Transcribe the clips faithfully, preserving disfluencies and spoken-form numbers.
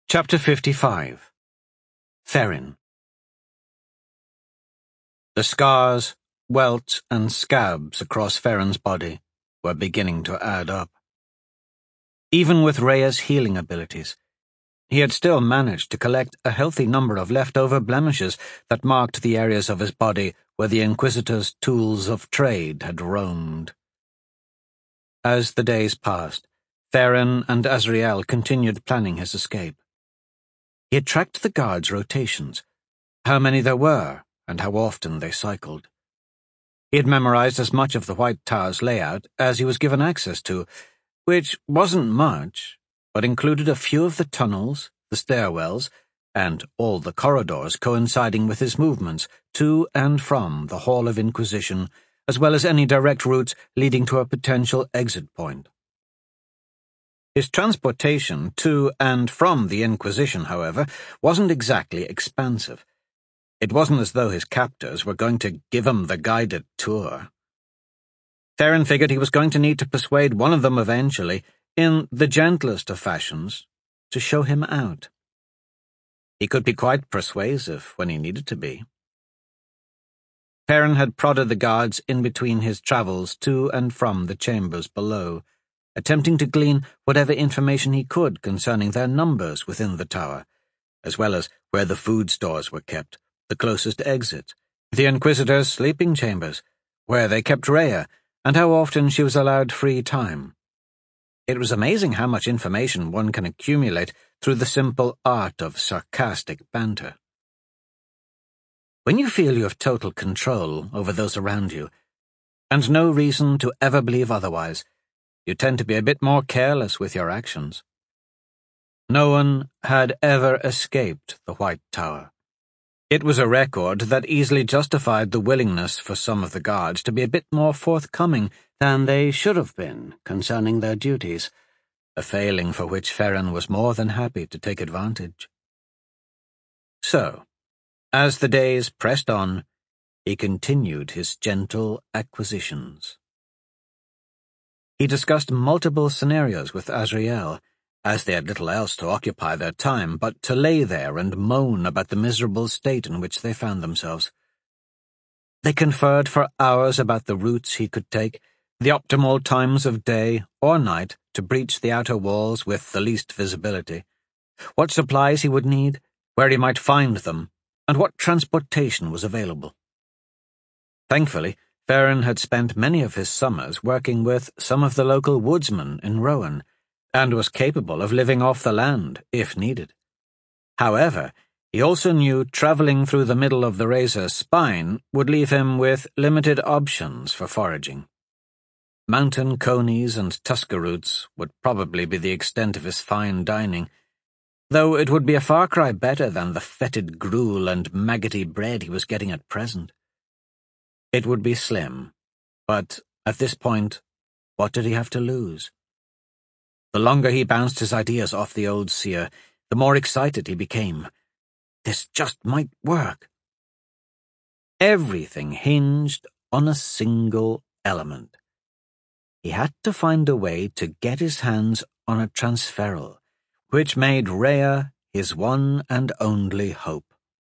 Chapter fifty-five. Therin. The scars, welts, and scabs across Therin's body were beginning to add up. Even with Rhea's healing abilities, he had still managed to collect a healthy number of leftover blemishes that marked the areas of his body where the Inquisitor's tools of trade had roamed. As the days passed, Therin and Azriel continued planning his escape. He had tracked the guards' rotations, how many there were, and how often they cycled. He had memorized as much of the White Tower's layout as he was given access to, which wasn't much, but included a few of the tunnels, the stairwells, and all the corridors coinciding with his movements to and from the Hall of Inquisition, as well as any direct routes leading to a potential exit point. His transportation to and from the Inquisition, however, wasn't exactly expansive. It wasn't as though his captors were going to give him the guided tour. Therin figured he was going to need to persuade one of them eventually, in the gentlest of fashions, to show him out. He could be quite persuasive when he needed to be. Therin had prodded the guards in between his travels to and from the chambers below, attempting to glean whatever information he could concerning their numbers within the tower, as well as where the food stores were kept, the closest exit, the Inquisitor's sleeping chambers, where they kept Rhea, and how often she was allowed free time. It was amazing how much information one can accumulate through the simple art of sarcastic banter. When you feel you have total control over those around you, and no reason to ever believe otherwise, you tend to be a bit more careless with your actions. No one had ever escaped the White Tower. It was a record that easily justified the willingness for some of the guards to be a bit more forthcoming than they should have been concerning their duties, a failing for which Therin was more than happy to take advantage. So, as the days pressed on, he continued his gentle acquisitions. He discussed multiple scenarios with Azriel, as they had little else to occupy their time but to lay there and moan about the miserable state in which they found themselves. They conferred for hours about the routes he could take, the optimal times of day or night to breach the outer walls with the least visibility, what supplies he would need, where he might find them, and what transportation was available. Thankfully, Therin had spent many of his summers working with some of the local woodsmen in Rowan, and was capable of living off the land, if needed. However, he also knew travelling through the middle of the Razor's spine would leave him with limited options for foraging. Mountain conies and tusker roots would probably be the extent of his fine dining, though it would be a far cry better than the fetid gruel and maggoty bread he was getting at present. It would be slim, but at this point, what did he have to lose? The longer he bounced his ideas off the old seer, the more excited he became. This just might work. Everything hinged on a single element. He had to find a way to get his hands on a transferal, which made Rhea his one and only hope.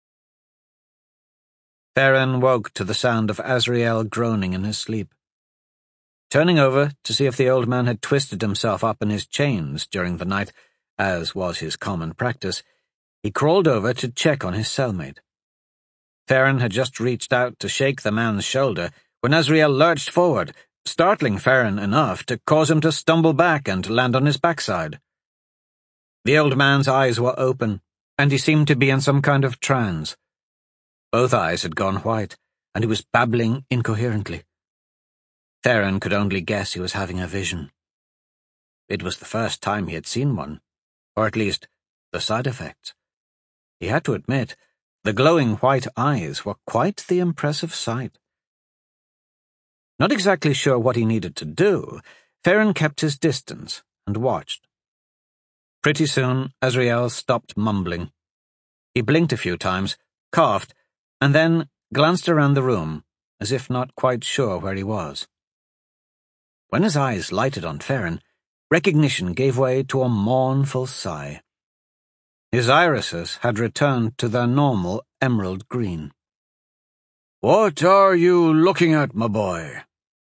Therin woke to the sound of Azriel groaning in his sleep. Turning over to see if the old man had twisted himself up in his chains during the night, as was his common practice, he crawled over to check on his cellmate. Therin had just reached out to shake the man's shoulder when Azriel lurched forward, startling Therin enough to cause him to stumble back and land on his backside. The old man's eyes were open, and he seemed to be in some kind of trance. Both eyes had gone white, and he was babbling incoherently. Therin could only guess he was having a vision. It was the first time he had seen one, or at least the side effects. He had to admit, the glowing white eyes were quite the impressive sight. Not exactly sure what he needed to do, Therin kept his distance and watched. Pretty soon, Azriel stopped mumbling. He blinked a few times, coughed, and then glanced around the room, as if not quite sure where he was. When his eyes lighted on Therin, recognition gave way to a mournful sigh. His irises had returned to their normal emerald green. "What are you looking at, my boy?"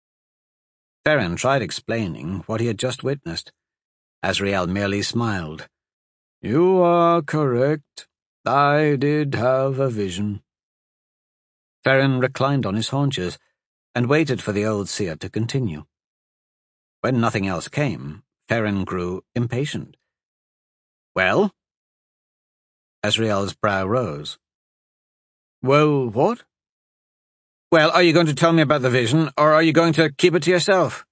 Ferin tried explaining what he had just witnessed. Azrael merely smiled. "You are correct. I did have a vision." Ferin reclined on his haunches and waited for the old seer to continue. When nothing else came, Ferin grew impatient. "Well?" Azrael's brow rose. "Well, what?" "Well, are you going to tell me about the vision, or are you going to keep it to yourself?"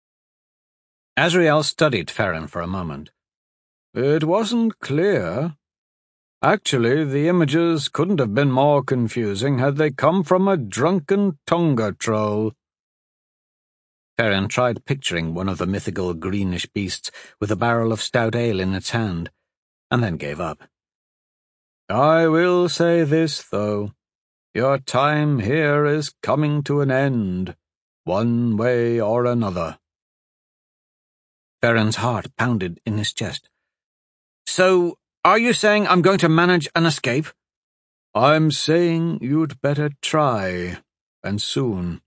Azrael studied Ferin for a moment. "It wasn't clear. Actually, the images couldn't have been more confusing had they come from a drunken Tonga troll." Ferin tried picturing one of the mythical greenish beasts with a barrel of stout ale in its hand, and then gave up. "I will say this, though. Your time here is coming to an end, one way or another." Ferin's heart pounded in his chest. "So, are you saying I'm going to manage an escape?" "I'm saying you'd better try, and soon."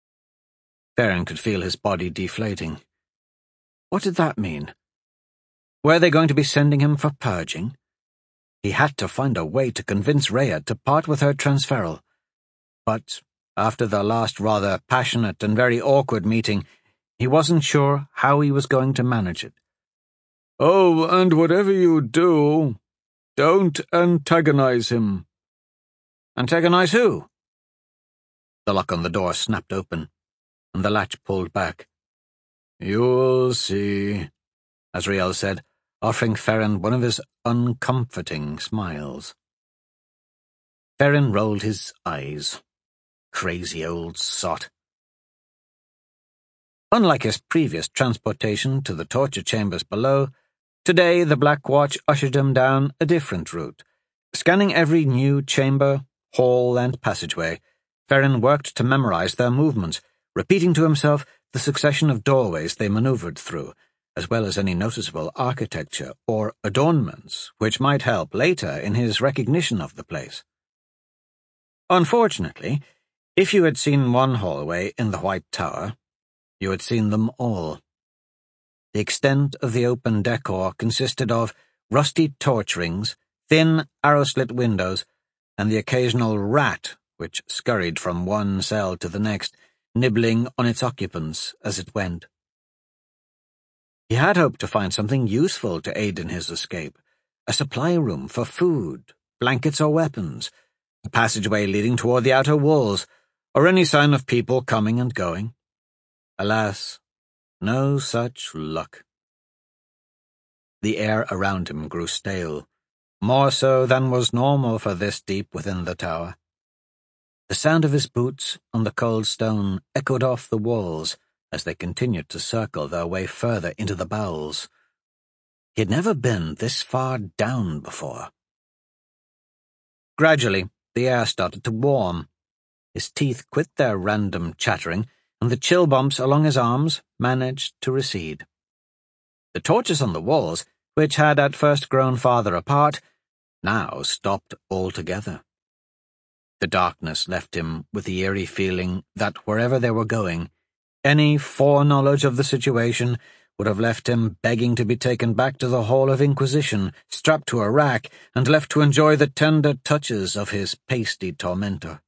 Ferin could feel his body deflating. What did that mean? Were they going to be sending him for purging? He had to find a way to convince Rhea to part with her transferal. But after their last rather passionate and very awkward meeting, he wasn't sure how he was going to manage it. "Oh, and whatever you do, don't antagonize him." "Antagonize who?" The lock on the door snapped open, and the latch pulled back. "You'll see," Azrael said, offering Ferin one of his uncomforting smiles. Ferin rolled his eyes. Crazy old sot. Unlike his previous transportation to the torture chambers below, today the Black Watch ushered him down a different route. Scanning every new chamber, hall, and passageway, Ferin worked to memorize their movements, repeating to himself the succession of doorways they maneuvered through, as well as any noticeable architecture or adornments which might help later in his recognition of the place. Unfortunately, if you had seen one hallway in the White Tower, you had seen them all. The extent of the open decor consisted of rusty torch rings, thin, arrow-slit windows, and the occasional rat which scurried from one cell to the next, nibbling on its occupants as it went. He had hoped to find something useful to aid in his escape, a supply room for food, blankets or weapons, a passageway leading toward the outer walls, or any sign of people coming and going. Alas, no such luck. The air around him grew stale, more so than was normal for this deep within the tower. The sound of his boots on the cold stone echoed off the walls as they continued to circle their way further into the bowels. He had never been this far down before. Gradually, the air started to warm. His teeth quit their random chattering, and the chill bumps along his arms managed to recede. The torches on the walls, which had at first grown farther apart, now stopped altogether. The darkness left him with the eerie feeling that wherever they were going, any foreknowledge of the situation would have left him begging to be taken back to the Hall of Inquisition, strapped to a rack, and left to enjoy the tender touches of his pasty tormentor.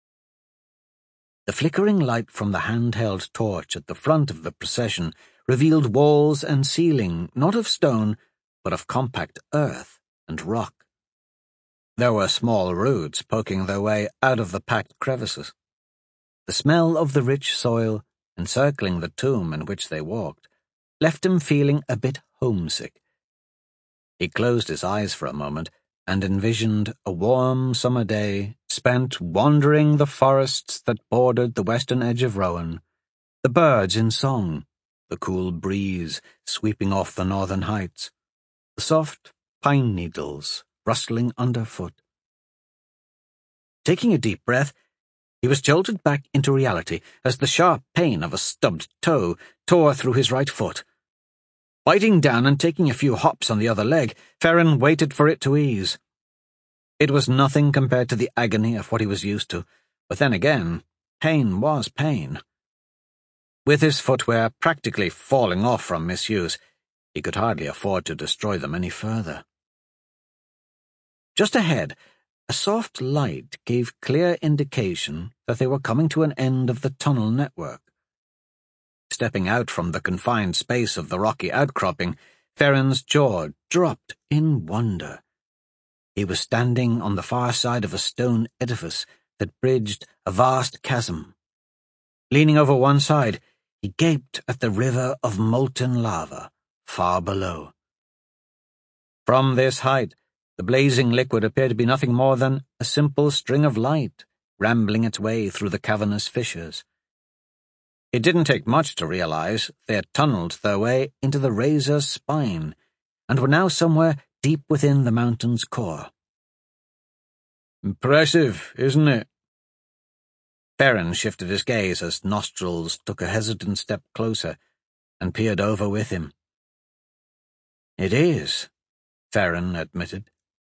The flickering light from the handheld torch at the front of the procession revealed walls and ceiling not of stone, but of compact earth and rock. There were small roots poking their way out of the packed crevices. The smell of the rich soil, encircling the tomb in which they walked, left him feeling a bit homesick. He closed his eyes for a moment and envisioned a warm summer day spent wandering the forests that bordered the western edge of Rowan, the birds in song, the cool breeze sweeping off the northern heights, the soft pine needles rustling underfoot. Taking a deep breath, he was jolted back into reality as the sharp pain of a stubbed toe tore through his right foot. Biting down and taking a few hops on the other leg, Ferren waited for it to ease. It was nothing compared to the agony of what he was used to, but then again, pain was pain. With his footwear practically falling off from misuse, he could hardly afford to destroy them any further. Just ahead, a soft light gave clear indication that they were coming to an end of the tunnel network. Stepping out from the confined space of the rocky outcropping, Ferren's jaw dropped in wonder. He was standing on the far side of a stone edifice that bridged a vast chasm. Leaning over one side, he gaped at the river of molten lava far below. From this height, the blazing liquid appeared to be nothing more than a simple string of light rambling its way through the cavernous fissures. It didn't take much to realize they had tunneled their way into the razor's spine and were now somewhere deep within the mountain's core. "Impressive, isn't it?" Ferren shifted his gaze as Nostrils took a hesitant step closer and peered over with him. "It is," Ferren admitted.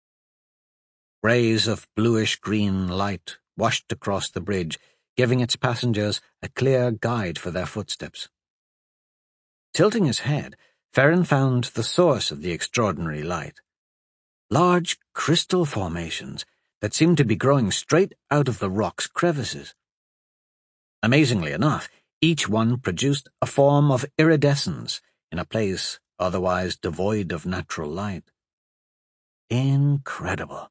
Rays of bluish-green light washed across the bridge, giving its passengers a clear guide for their footsteps. Tilting his head, Ferren found the source of the extraordinary light. Large crystal formations that seemed to be growing straight out of the rock's crevices. Amazingly enough, each one produced a form of iridescence in a place otherwise devoid of natural light. Incredible.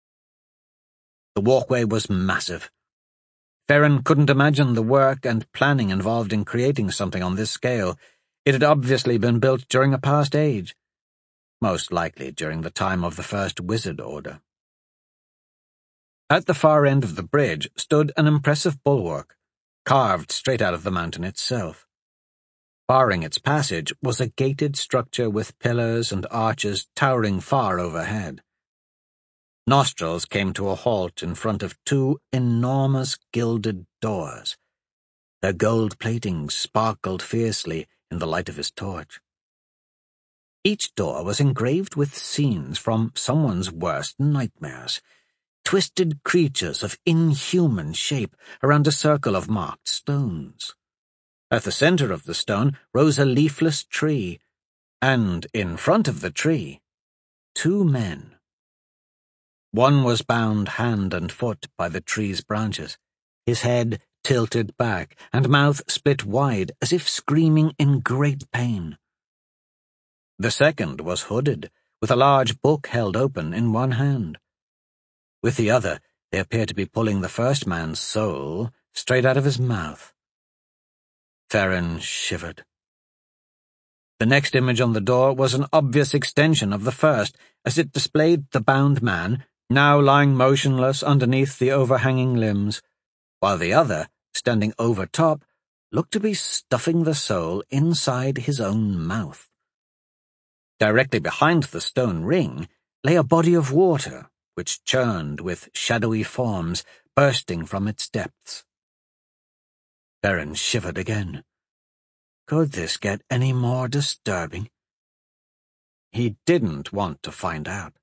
The walkway was massive. Ferren couldn't imagine the work and planning involved in creating something on this scale. It had obviously been built during a past age, most likely during the time of the First Wizard Order. At the far end of the bridge stood an impressive bulwark, carved straight out of the mountain itself. Barring its passage was a gated structure with pillars and arches towering far overhead. Nostrils came to a halt in front of two enormous gilded doors. Their gold plating sparkled fiercely in the light of his torch. Each door was engraved with scenes from someone's worst nightmares, twisted creatures of inhuman shape around a circle of marked stones. At the center of the stone rose a leafless tree, and in front of the tree, two men. One was bound hand and foot by the tree's branches, his head tilted back and mouth split wide as if screaming in great pain. The second was hooded, with a large book held open in one hand. With the other, they appeared to be pulling the first man's soul straight out of his mouth. Ferren shivered. The next image on the door was an obvious extension of the first, as it displayed the bound man, now lying motionless underneath the overhanging limbs, while the other, standing over top, looked to be stuffing the soul inside his own mouth. Directly behind the stone ring lay a body of water, which churned with shadowy forms bursting from its depths. Ferren shivered again. Could this get any more disturbing? He didn't want to find out.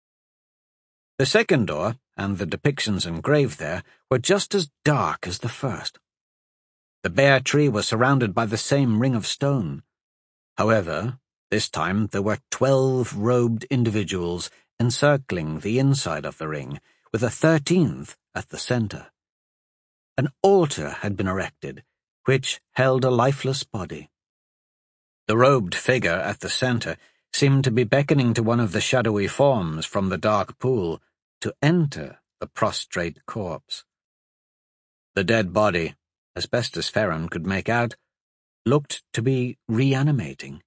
The second door, and the depictions engraved there, were just as dark as the first. The bare tree was surrounded by the same ring of stone. However, this time there were twelve robed individuals encircling the inside of the ring, with a thirteenth at the center. An altar had been erected, which held a lifeless body. The robed figure at the center seemed to be beckoning to one of the shadowy forms from the dark pool to enter the prostrate corpse. The dead body, as best as Ferren could make out, looked to be reanimating.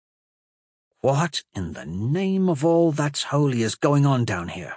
What in the name of all that's holy is going on down here?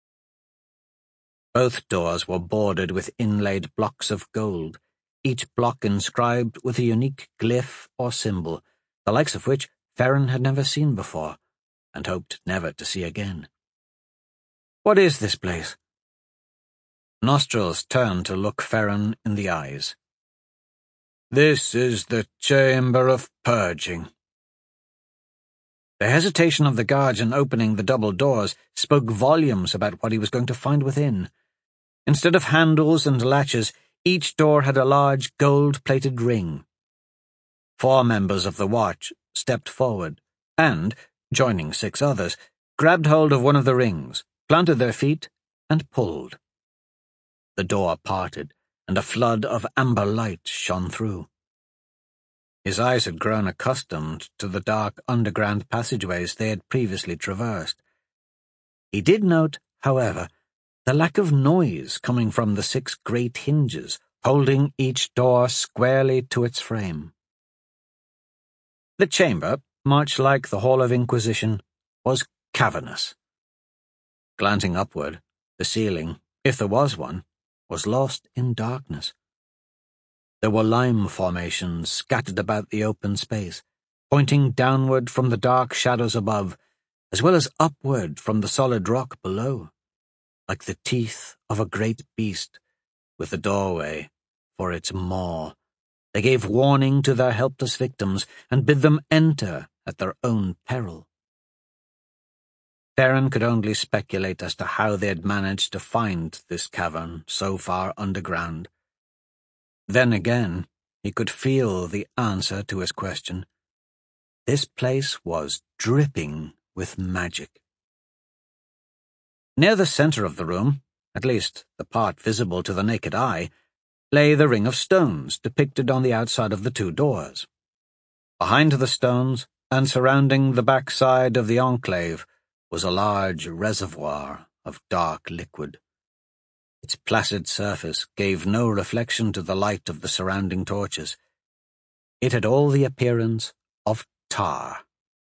Both doors were bordered with inlaid blocks of gold, each block inscribed with a unique glyph or symbol, the likes of which Ferren had never seen before, and hoped never to see again. What is this place? Nostrils turned to look Ferren in the eyes. This is the Chamber of Purging. The hesitation of the guards in opening the double doors spoke volumes about what he was going to find within. Instead of handles and latches, each door had a large gold-plated ring. Four members of the watch stepped forward and, joining six others, grabbed hold of one of the rings, planted their feet, and pulled. The door parted, and a flood of amber light shone through. His eyes had grown accustomed to the dark underground passageways they had previously traversed. He did note, however, the lack of noise coming from the six great hinges, holding each door squarely to its frame. The chamber, much like the Hall of Inquisition, was cavernous. Glancing upward, the ceiling, if there was one, was lost in darkness. There were lime formations scattered about the open space, pointing downward from the dark shadows above, as well as upward from the solid rock below, like the teeth of a great beast, with the doorway for its maw. They gave warning to their helpless victims and bid them enter at their own peril. Farron could only speculate as to how they had managed to find this cavern so far underground. Then again, he could feel the answer to his question. This place was dripping with magic. Near the center of the room, at least the part visible to the naked eye, lay the ring of stones depicted on the outside of the two doors. Behind the stones, and surrounding the backside of the enclave, was a large reservoir of dark liquid. Its placid surface gave no reflection to the light of the surrounding torches. It had all the appearance of tar.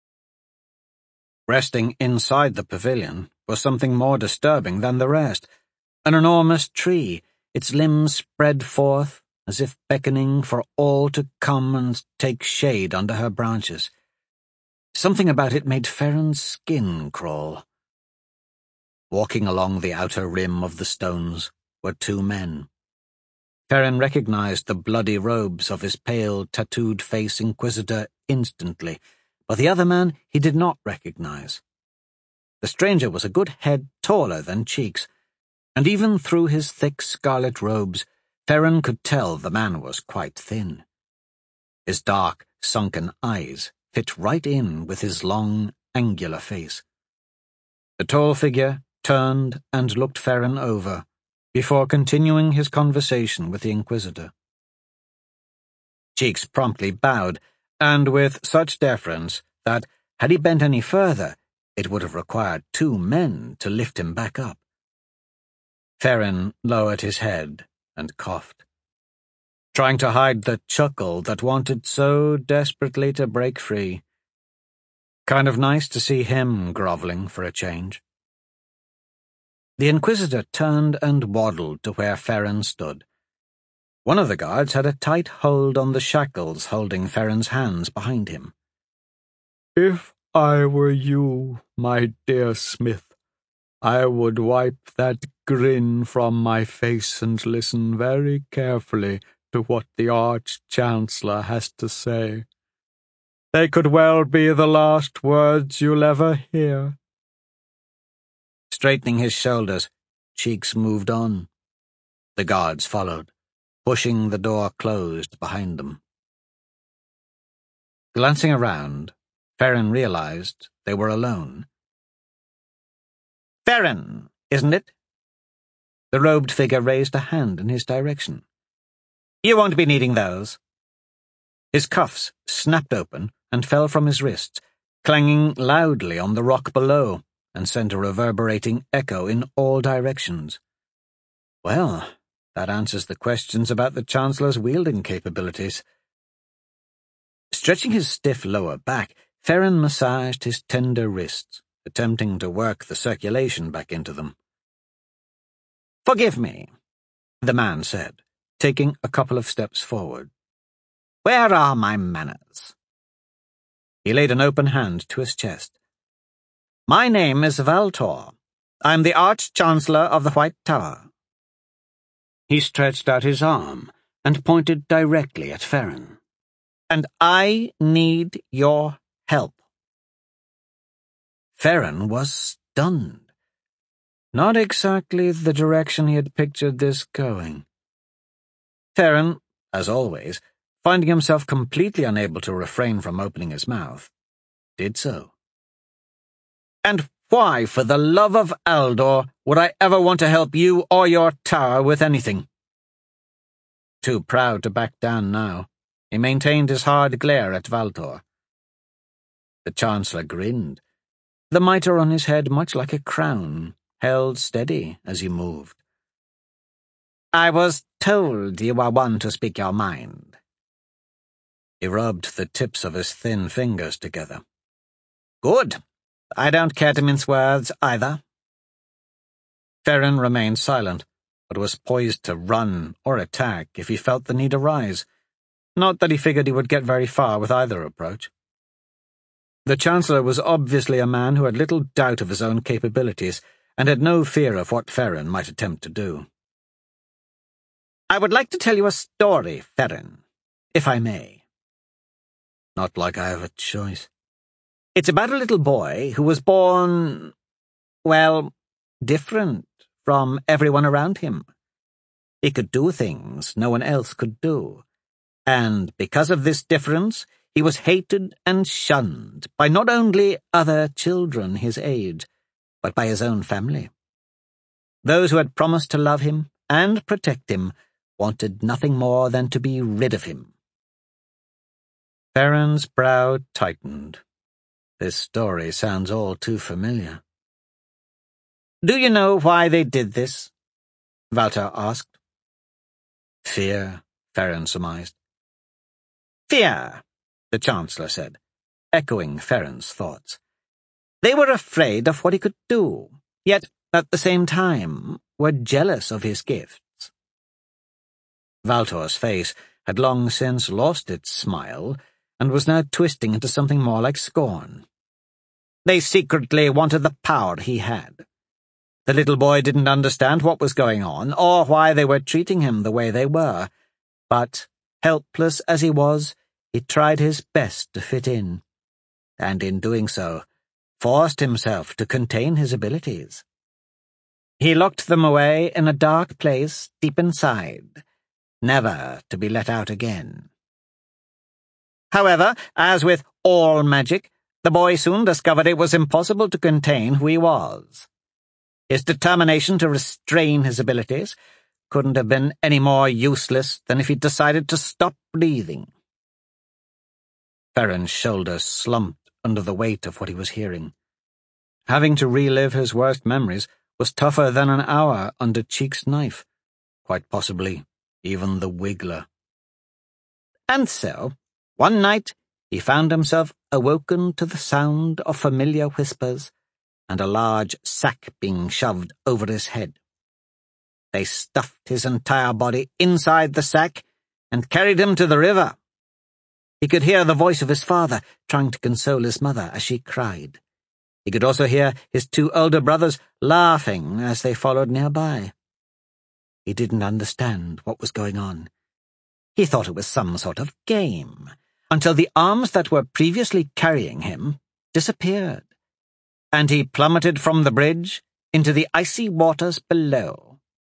Resting inside the pavilion was something more disturbing than the rest, an enormous tree, its limbs spread forth as if beckoning for all to come and take shade under her branches. Something about it made Farron's skin crawl. Walking along the outer rim of the stones were two men. Farron recognized the bloody robes of his pale, tattooed-face inquisitor instantly, but the other man he did not recognize. The stranger was a good head taller than Cheeks, and even through his thick scarlet robes, Farron could tell the man was quite thin. His dark, sunken eyes fit right in with his long, angular face. The tall figure turned and looked Farron over, before continuing his conversation with the Inquisitor. Cheeks promptly bowed, and with such deference that, had he bent any further, it would have required two men to lift him back up. Farron lowered his head and coughed, trying to hide the chuckle that wanted so desperately to break free. Kind of nice to see him groveling for a change. The Inquisitor turned and waddled to where Farron stood. One of the guards had a tight hold on the shackles holding Farron's hands behind him. "If I were you, my dear Smith, I would wipe that grin from my face and listen very carefully to what the Arch-Chancellor has to say. They could well be the last words you'll ever hear." Straightening his shoulders, Cheeks moved on. The guards followed, pushing the door closed behind them. Glancing around, Farron realized they were alone. "Farron, isn't it?" The robed figure raised a hand in his direction. "You won't be needing those." His cuffs snapped open and fell from his wrists, clanging loudly on the rock below, and sent a reverberating echo in all directions. Well, that answers the questions about the Chancellor's wielding capabilities. Stretching his stiff lower back, Farron massaged his tender wrists, attempting to work the circulation back into them. "Forgive me," the man said, taking a couple of steps forward. "Where are my manners?" He laid an open hand to his chest. "My name is Valtor. I'm the Arch-Chancellor of the White Tower." He stretched out his arm and pointed directly at Farron. "And I need your help." Ferren was stunned. Not exactly the direction he had pictured this going. Ferren, as always, finding himself completely unable to refrain from opening his mouth, did so. "And why, for the love of Aldor, would I ever want to help you or your tower with anything?" Too proud to back down now, he maintained his hard glare at Valtor. The Chancellor grinned, the mitre on his head much like a crown, held steady as he moved. "I was told you were one to speak your mind." He rubbed the tips of his thin fingers together. "Good. I don't care to mince words, either." Ferren remained silent, but was poised to run or attack if he felt the need arise. Not that he figured he would get very far with either approach. The Chancellor was obviously a man who had little doubt of his own capabilities and had no fear of what Ferren might attempt to do. "I would like to tell you a story, Ferren, if I may." "Not like I have a choice." "It's about a little boy who was born, well, different from everyone around him. He could do things no one else could do, and because of this difference, he was hated and shunned by not only other children his age, but by his own family. Those who had promised to love him and protect him wanted nothing more than to be rid of him." Ferren's brow tightened. This story sounds all too familiar. "Do you know why they did this?" Valtor asked. "Fear," Ferren surmised. "Fear," the Chancellor said, echoing Ferren's thoughts. "They were afraid of what he could do, yet, at the same time, were jealous of his gifts." Valtor's face had long since lost its smile and was now twisting into something more like scorn. "They secretly wanted the power he had. The little boy didn't understand what was going on or why they were treating him the way they were, but, helpless as he was, he tried his best to fit in, and in doing so, forced himself to contain his abilities. He locked them away in a dark place deep inside, never to be let out again. However, as with all magic, the boy soon discovered it was impossible to contain who he was. His determination to restrain his abilities couldn't have been any more useless than if he'd decided to stop breathing." Ferren's shoulders slumped under the weight of what he was hearing. Having to relive his worst memories was tougher than an hour under Cheek's knife, quite possibly even the Wiggler. And so, one night, he found himself awoken to the sound of familiar whispers and a large sack being shoved over his head. They stuffed his entire body inside the sack and carried him to the river. He could hear the voice of his father trying to console his mother as she cried. He could also hear his two older brothers laughing as they followed nearby. He didn't understand what was going on. He thought it was some sort of game, until the arms that were previously carrying him disappeared, and he plummeted from the bridge into the icy waters below.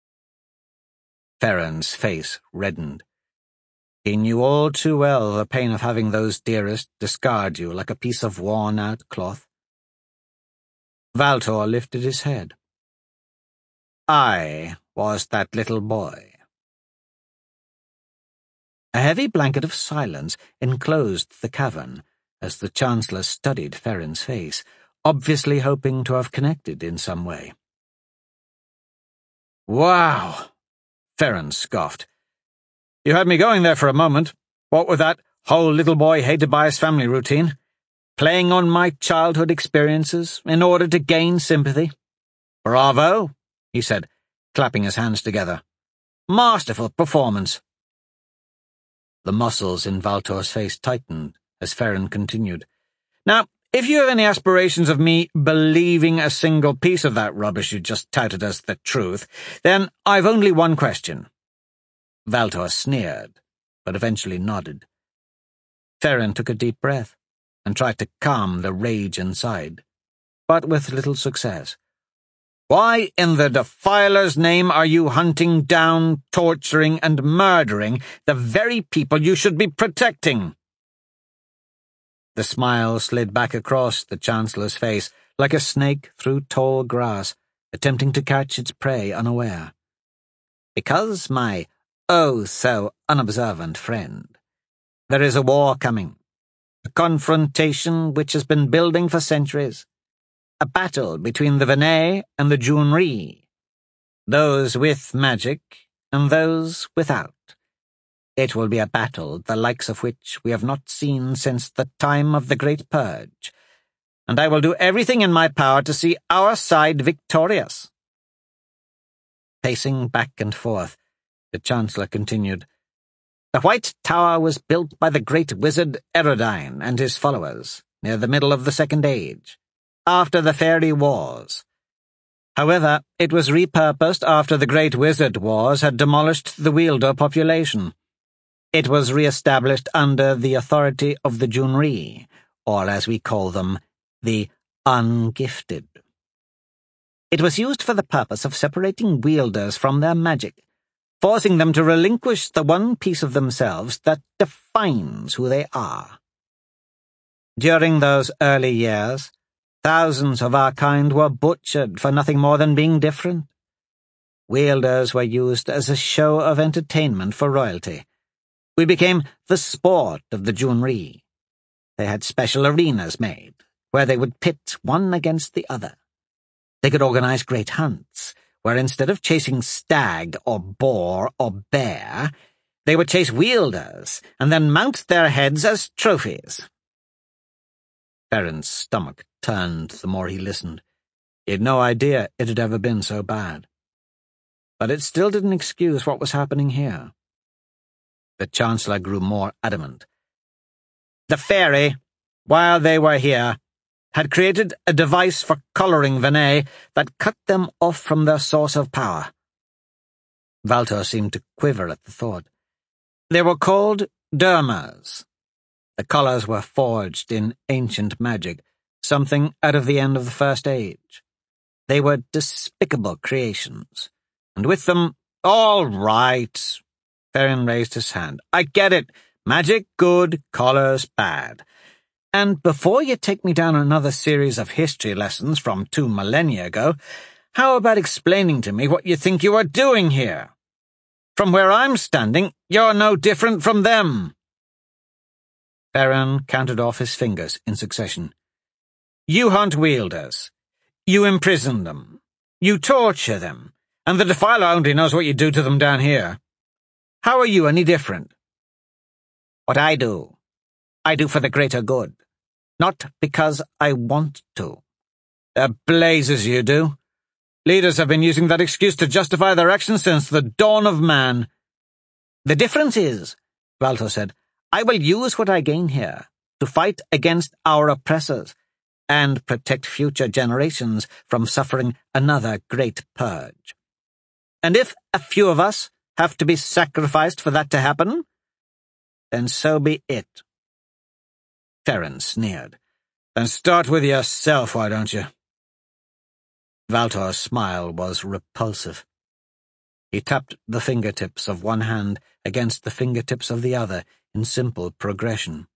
Ferren's face reddened. He knew all too well the pain of having those dearest discard you like a piece of worn-out cloth. Valtor lifted his head. "I was that little boy." A heavy blanket of silence enclosed the cavern as the Chancellor studied Ferren's face, obviously hoping to have connected in some way. "Wow!" Ferren scoffed. "You had me going there for a moment. What with that whole little boy hated by his family routine, playing on my childhood experiences in order to gain sympathy. Bravo," he said, clapping his hands together. "Masterful performance." The muscles in Valtor's face tightened as Ferren continued. "Now, if you have any aspirations of me believing a single piece of that rubbish you just touted as the truth, then I've only one question." Valtor sneered, but eventually nodded. Ferren took a deep breath and tried to calm the rage inside. but with little success. "Why in the Defiler's name are you hunting down, torturing, and murdering the very people you should be protecting?" The smile slid back across the Chancellor's face like a snake through tall grass, attempting to catch its prey unaware. "Because, my oh-so-unobservant friend, there is a war coming, a confrontation which has been building for centuries. A battle between the Venat and the Junri, those with magic and those without. It will be a battle the likes of which we have not seen since the time of the Great Purge, and I will do everything in my power to see our side victorious." Pacing back and forth, the Chancellor continued, "The White Tower was built by the great wizard Erodyne and his followers near the middle of the Second Age, after the Fairy Wars. However, it was repurposed after the Great Wizard Wars had demolished the Wielder population. It was re-established under the authority of the Junri, or as we call them, the Ungifted. It was used for the purpose of separating wielders from their magic, forcing them to relinquish the one piece of themselves that defines who they are. During those early years, thousands of our kind were butchered for nothing more than being different. Wielders were used as a show of entertainment for royalty. We became the sport of the Junri. They had special arenas made, where they would pit one against the other. They could organize great hunts, where instead of chasing stag or boar or bear, they would chase wielders and then mount their heads as trophies." Farron's stomach turned the more he listened. He had no idea it had ever been so bad. But it still didn't excuse what was happening here. The Chancellor grew more adamant. "The Fairy, while they were here, had created a device for collaring Venat that cut them off from their source of power." Valtor seemed to quiver at the thought. "They were called Dermers. The collars were forged in ancient magic, something out of the end of the First Age. They were despicable creations, and with them—" "All right," Farron raised his hand. "I get it. Magic good, collars bad. And before you take me down another series of history lessons from two millennia ago, how about explaining to me what you think you are doing here? From where I'm standing, you're no different from them." Farron counted off his fingers in succession. "You hunt wielders. You imprison them. You torture them. And the Defiler only knows what you do to them down here. How are you any different?" "What I do, I do for the greater good. Not because I want to." "The blazes you do. Leaders have been using that excuse to justify their actions since the dawn of man." "The difference is," Valtor said, "I will use what I gain here to fight against our oppressors and protect future generations from suffering another great purge. And if a few of us have to be sacrificed for that to happen, then so be it." Farron sneered. "Then start with yourself, why don't you?" Valtor's smile was repulsive. He tapped the fingertips of one hand against the fingertips of the other in simple progression.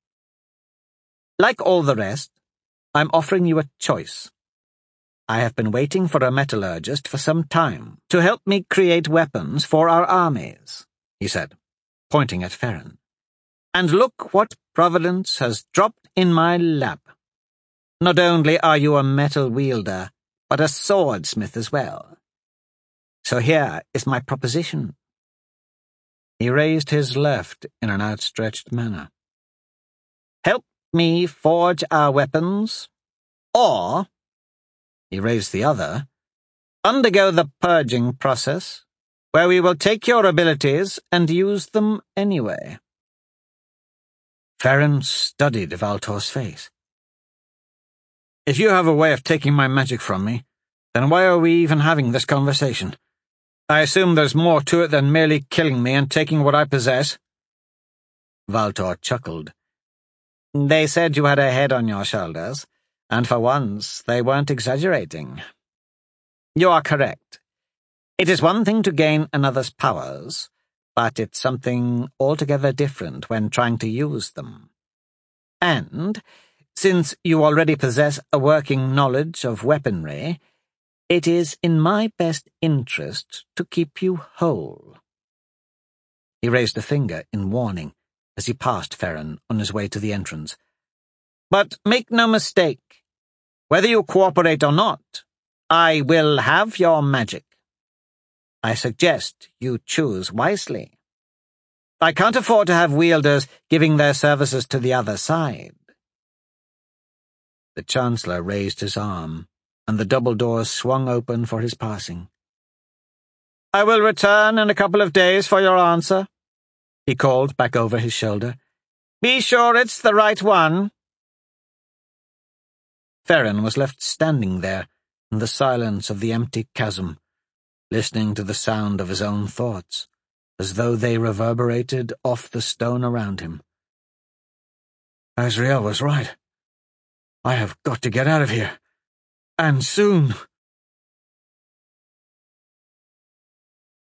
"Like all the rest, I'm offering you a choice. I have been waiting for a metallurgist for some time to help me create weapons for our armies," he said, pointing at Farron. "And look what Providence has dropped in my lap. Not only are you a metal wielder, but a swordsmith as well. So here is my proposition." He raised his left in an outstretched manner. "Help me forge our weapons, or," he raised the other, "undergo the purging process, where we will take your abilities and use them anyway." Farron studied Valtor's face. "If you have a way of taking my magic from me, then why are we even having this conversation? I assume there's more to it than merely killing me and taking what I possess." Valtor chuckled. "They said you had a head on your shoulders. And for once, they weren't exaggerating. You are correct. It is one thing to gain another's powers, but it's something altogether different when trying to use them. And, since you already possess a working knowledge of weaponry, it is in my best interest to keep you whole. He raised a finger in warning as he passed Farron on his way to the entrance. But make no mistake. Whether you cooperate or not, I will have your magic. I suggest you choose wisely. I can't afford to have wielders giving their services to the other side. The Chancellor raised his arm, and the double doors swung open for his passing. I will return in a couple of days for your answer, he called back over his shoulder. Be sure it's the right one. Farron was left standing there in the silence of the empty chasm, listening to the sound of his own thoughts, as though they reverberated off the stone around him. Azrael was right. I have got to get out of here. And soon.